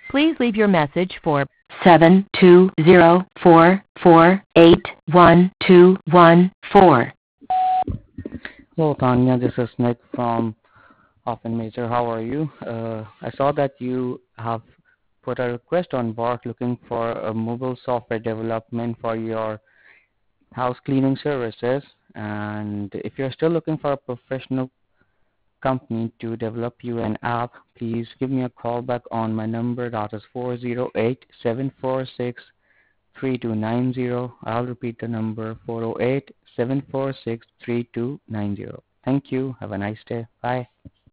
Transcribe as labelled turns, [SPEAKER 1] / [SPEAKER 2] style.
[SPEAKER 1] Please leave your message for 72044812114.
[SPEAKER 2] Hello, Tanya. This is Nick from Often Major. How are you? I saw that you have put a request on Bark looking for a mobile software development for your house cleaning services. And if you're still looking for a professional company to develop you an app, please give me a call back on my number that is 408-746-3290. I'll repeat the number 408-746-3290. Thank you. Have a nice day. Bye.